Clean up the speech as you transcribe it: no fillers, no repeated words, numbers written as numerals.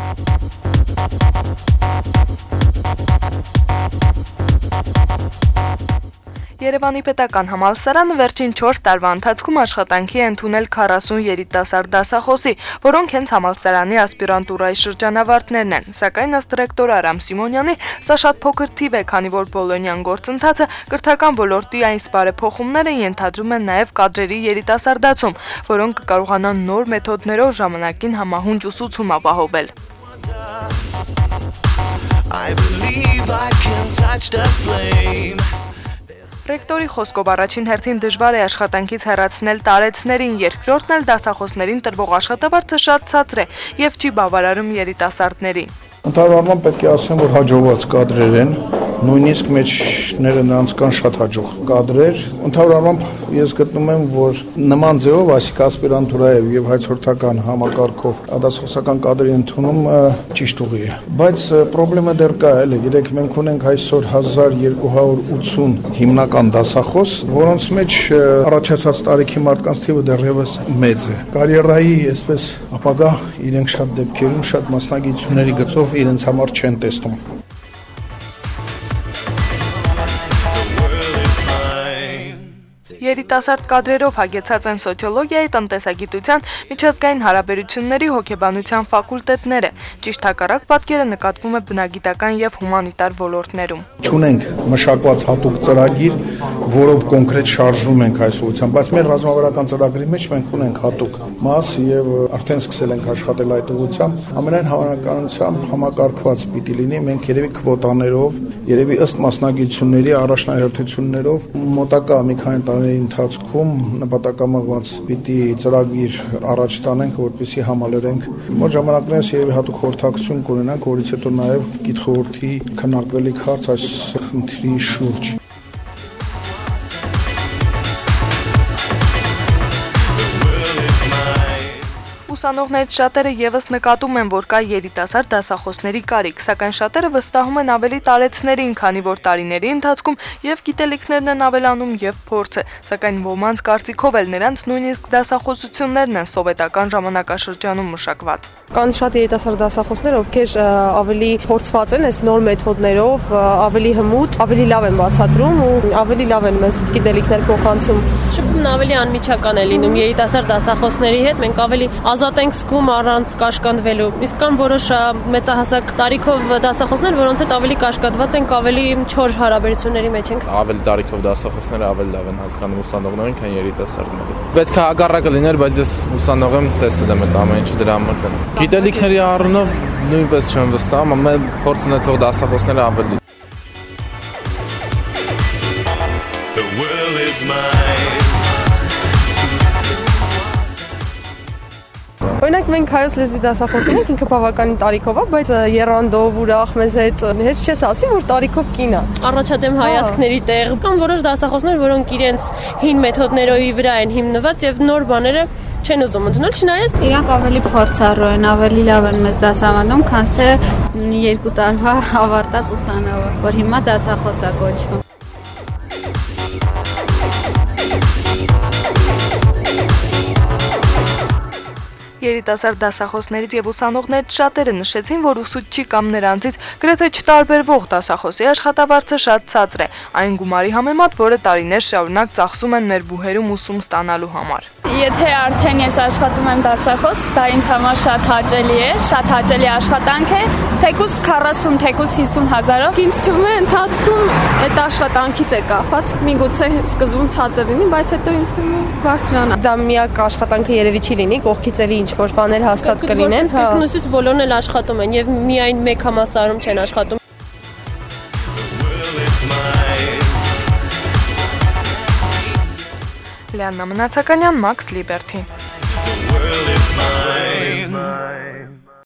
Երևանի պետական համալսարանը վերջին 4 տարվա ընթացքում աշխատանքի է ընդունել 40 երիտասարդ դասախոսի, որոնք հենց համալսարանի ասպիրանտուրայի շրջանավարտներն են, սակայն ըստ ռեկտոր Արամ Սիմոնյանի, սա շատ փոքր թիվ է, քանի որ բոլոնյան գործընթացը կրթական ոլորտի այս բարեփոխումները ենթադրում են նաև կադրերի երիտասարդացում, որոնք կկարողանան նոր մեթոդներով ժամանակին համահունչ ուսուցում ապահովել։ Ռեկտորի խոսքով առաջին հերթին դժվար է աշխատանքից հեռացնել տարեցներին, երկրորդն էլ դասախոսներին տրվող աշխատավարձը շատ ցածր է եւ չի բավարարում երիտասարդներին։ Ընդհանրապես պետք է ասեմ, որ հաջողված կադրեր են, նույնիսկ մեջները նրանց կան շատ հաջող կադրեր։ Ընդհանրապես ես գտնում եմ, որ նման ձևով, այսինքն ասպիրանտուրայով եւ հայցորդական համակարգով դասախոսական կադրի ընդունումը ճիշտ ուղի է։ Բայց խնդրեմը դեռ կա, էլի, գիտեք, մենք ունենք այսօր 1280 հիմնական դասախոս, որոնց մեջ առաջացած տարիքի մարդկանց թիվը դեռևս մեծ է։ Կարիերայի, այսպես, ապագա իրենք շատ դեպքերում շատ մասնագիտությունների գծով իրենց համար չեն տեսնում։ Երիտասարդ կադրերով հագեցած են սոցիոլոգիայի, տնտեսագիտության, միջազգային հարաբերությունների, հոգեբանության ֆակուլտետները։ Ճիշտ հակառակ պատկերը նկատվում է բնագիտական եւ հումանիտար ոլորտներում։ Չունենք մշակված հատուկ ծրագիր, որով կոնկրետ շարժվում ենք այս ուղղությամբ, բայց մեր ռազմավարական ծրագրի մեջ մենք ունենք հատուկ մաս եւ արդեն սկսել ենք աշխատել այդ ուղղությամբ։ Ամենայն հավանականությամբ համակարգված պիտի լինի, մենք երևի քվոտաներով, երևի ըստ մասնագիտությունների առաջնահերթություններով մոտակա մի քանի տարիների ընթացքում նպատակամղված պիտի ծրագիր առաջ տանենք, որպեսզի համալրենք։ Մոտ ժամանակներս երևի հատուկ խորհրդակցություն կունենանք, որից հետո նաև գիտխորհրդի քննարկվելիք հարց այս խնդրի շուրջ։ Ուսանողներից շատերը եւս նկատում են, որ կա երիտասարդ դասախոսների կարիք, սակայն շատերը վստահում են ավելի տարեցներին, քանի որ տարիների ընթացքում եւ գիտելիքներն են ավելանում եւ փորձը, սակայն ոմանց կարծիքով էլ նրանց նույնիսկ դասախոսություններն են սովետական ժամանակաշրջանում մշակված։ Կան շատ երիտասարդ դասախոսներ, ովքեր ավելի փորձված են այս նոր մեթոդներով, ավելի հմուտ, ավելի լավ են բացատրում ու ավելի լավ են մեզ գիտելիքներ փոխանցում։ Շփումն ավելի անմիջական է լինում երիտասարդ դասախոսների հետ, մենք ավելի ազատ ենք զգում առանց կաշկանդվելու։ Իսկ կան որոշ մեծահասակ տարիքով դասախոսներ, որոնց հետ ավելի կաշկանդված ենք, ավելի չոր հարաբերությունների մեջ ենք։ Ավելի տարիքով դասախոսները ավելի լավ են հասկանում ուսանողներին, քան երիտասարդները։ Պետք է հակառակը լիներ, բայց ես ուսանող եմ, տեսել եմ այդ ամեն ինչը դրա համար տենց։ Գիտելիքների առումով նույնպես չեմ վստահում, ամեն փորձ ունեցող դասախոսները ավելի։ Օրինակ մենք հայոց լեզվի դասախոս ունենք, ինքը բավականին տարիքով է, բայց եռանդով, ուրախ մեզ հետ հեչ չես ասի, որ տարիքով կին է։ Առաջադեմ հայացքների տեղ կան որոշ դասախոսներ, որոնք իրենց հին մեթոդների վրա են հիմնված եւ նոր բաները չեն ուզում ընդունել, չնայած իրանք ավելի փորձառու են, ավելի լավ են մեզ դասավանդում, քան թե 2 տարվա ավարտած ուսանողը, որ հիմա դասախոս է կոչվում։ Երիտասարդ դասախոսներից եւ ուսանողներից շատերը նշեցին, որ ուսուցչի կամ նրանցից գրեթե չտարբերվող դասախոսի աշխատավարձը շատ ցածր է, այն գումարի համեմատ, որը տարիներ շարունակ ծախսում են մեր բուհերում ուսում ստանալու համար։ Եթե արդեն ես աշխատում եմ դասախոս, դա ինձ համար շատ հաճելի է, շատ հաճելի աշխատանք է, թեկուզ 40, թեկուզ 50 հազարով։ Ինձ թվում է ընթացքում այդ աշխատանքից է կախված, միգուցե սկզբում ցածր լինի, բայց հետո ինձ թվում է բարձրանա։ Դա միակ աշխատանքը երևի չի լինի, կողքից էլի ինչ-որ բաներ հաստատ կլինեն։ Կրկնուսից բոլորն էլ աշխատում են եւ միայն մեկ համալսարանում չեն աշխատում։ Լիաննա Մնացականյան, Max Liberty։